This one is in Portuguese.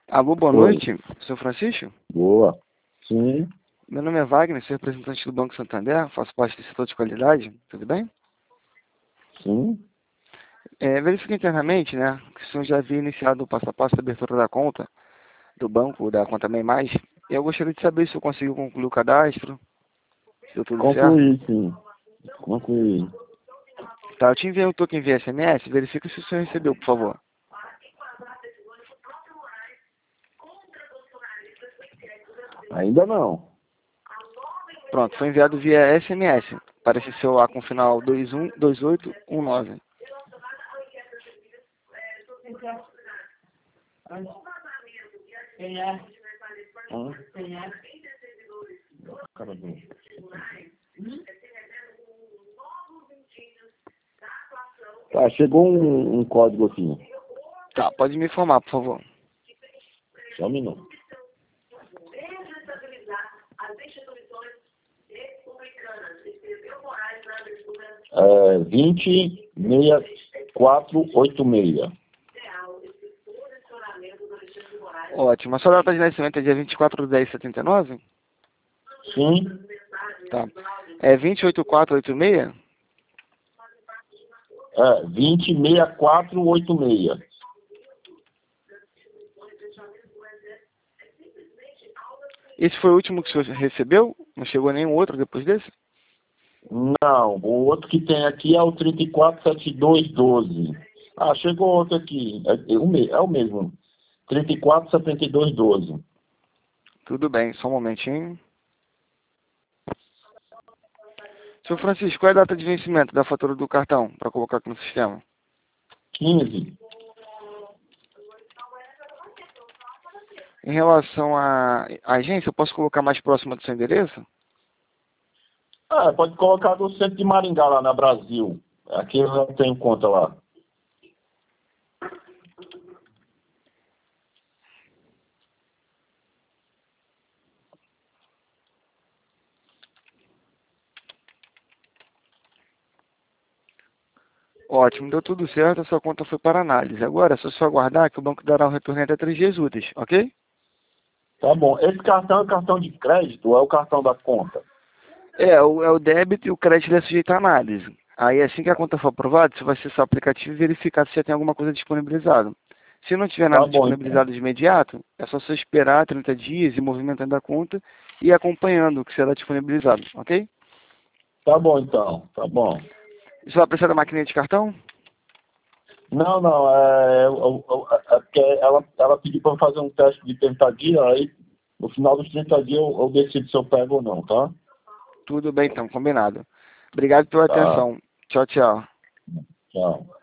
Alô, boa Oi. noite, senhor Francisco? Boa. Sim, Meu nome é Wagner, sou representante do Banco Santander, faço parte do setor de qualidade, tudo bem? sim. Verifico internamente, né, que o senhor já havia iniciado o passo a passo da abertura da conta do banco, da conta Bem Mais, e eu gostaria de saber se eu conseguiu concluir o cadastro, se deu tudo certo. Concluí, sim. Concluí. Tá, eu te enviei um token via SMS, verifica se o senhor recebeu, por favor. Ainda não. Pronto, foi enviado via SMS, para esse celular com final 212819. Hã? Cara do- Tá, chegou um código aqui. Tá, pode me informar, por favor. Só um minuto. 206486. Ótimo, a sua data de nascimento é dia 24/10/79? Sim. Tá. É 28486? 206486. Esse foi o último que o senhor recebeu? Não chegou nenhum outro depois desse? Não, o outro que tem aqui é o 347212. Ah, chegou outro aqui. É o mesmo. 347212. Tudo bem, só um momentinho. Senhor Francisco, qual é a data de vencimento da fatura do cartão para colocar aqui no sistema? 15. Em relação à agência, eu posso colocar mais próxima do seu endereço? Ah, pode colocar do centro de Maringá lá na Brasil. Aqui eu não tenho conta lá. Ótimo, deu tudo certo, a sua conta foi para análise. Agora é só aguardar que o banco dará um retorno em até 3 dias úteis, ok? Tá bom. Esse cartão é cartão de crédito ou é o cartão da conta? É o débito e o crédito é sujeito à análise. Aí assim que a conta for aprovada, você vai acessar o aplicativo e verificar se já tem alguma coisa disponibilizada. Se não tiver Tá nada bom, então. disponibilizado de imediato, é só você esperar 30 dias e movimentando a conta e acompanhando o que será disponibilizado, ok? Tá bom, então. Tá bom. Você vai precisar da maquininha de cartão? Não, não. É porque ela pediu para eu fazer um teste de 30 dias, aí no final dos 30 dias eu decido se eu pego ou não, tá? Tudo bem então, combinado. Obrigado pela Tá. atenção. Tchau, tchau. Tchau.